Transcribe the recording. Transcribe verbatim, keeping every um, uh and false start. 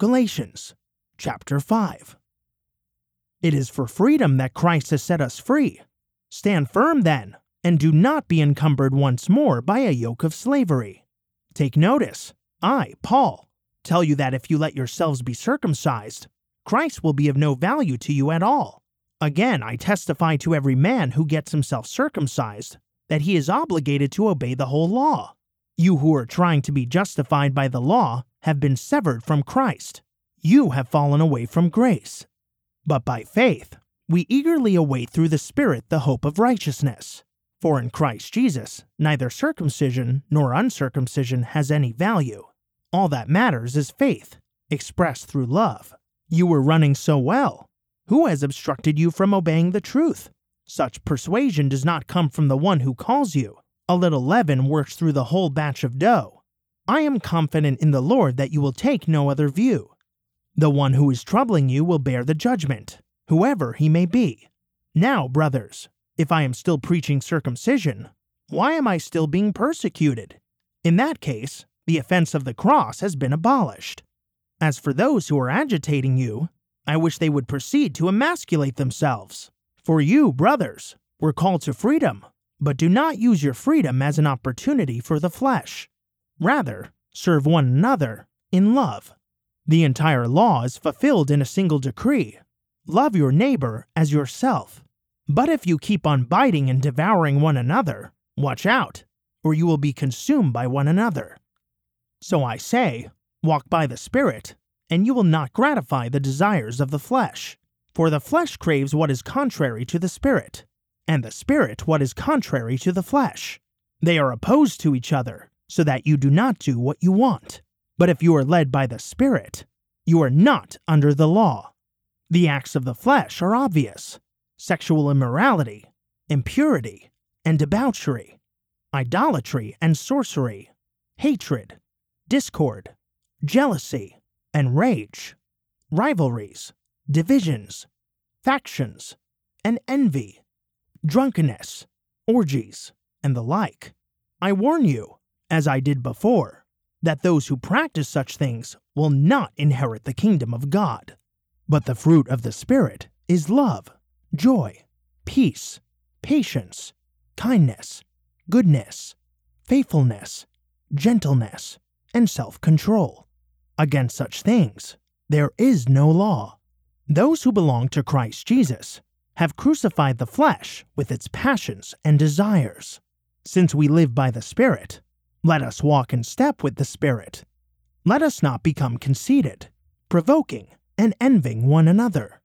Galatians chapter five. It is for freedom that Christ has set us free. Stand firm then, and do not be encumbered once more by a yoke of slavery. Take notice, I, Paul, tell you that if you let yourselves be circumcised, Christ will be of no value to you at all. Again, I testify to every man who gets himself circumcised that he is obligated to obey the whole law. You who are trying to be justified by the law have been severed from Christ. You have fallen away from grace. But by faith, we eagerly await through the Spirit the hope of righteousness. For in Christ Jesus, neither circumcision nor uncircumcision has any value. All that matters is faith, expressed through love. You were running so well. Who has obstructed you from obeying the truth? Such persuasion does not come from the one who calls you. A little leaven works through the whole batch of dough. I am confident in the Lord that you will take no other view. The one who is troubling you will bear the judgment, whoever he may be. Now, brothers, if I am still preaching circumcision, why am I still being persecuted? In that case, the offense of the cross has been abolished. As for those who are agitating you, I wish they would proceed to emasculate themselves. For you, brothers, were called to freedom, but do not use your freedom as an opportunity for the flesh. Rather, serve one another in love. The entire law is fulfilled in a single decree: love your neighbor as yourself. But if you keep on biting and devouring one another, watch out, or you will be consumed by one another. So I say, walk by the Spirit, and you will not gratify the desires of the flesh. For the flesh craves what is contrary to the Spirit, and the Spirit what is contrary to the flesh. They are opposed to each other, so that you do not do what you want. But if you are led by the Spirit, you are not under the law. The acts of the flesh are obvious: sexual immorality, impurity, and debauchery, idolatry and sorcery, hatred, discord, jealousy, and rage, rivalries, divisions, factions, and envy, drunkenness, orgies, and the like. I warn you, as I did before, that those who practice such things will not inherit the kingdom of God. But the fruit of the Spirit is love, joy, peace, patience, kindness, goodness, faithfulness, gentleness, and self-control. Against such things there is no law. Those who belong to Christ Jesus have crucified the flesh with its passions and desires. Since we live by the Spirit, let us walk in step with the Spirit. Let us not become conceited, provoking, and envying one another.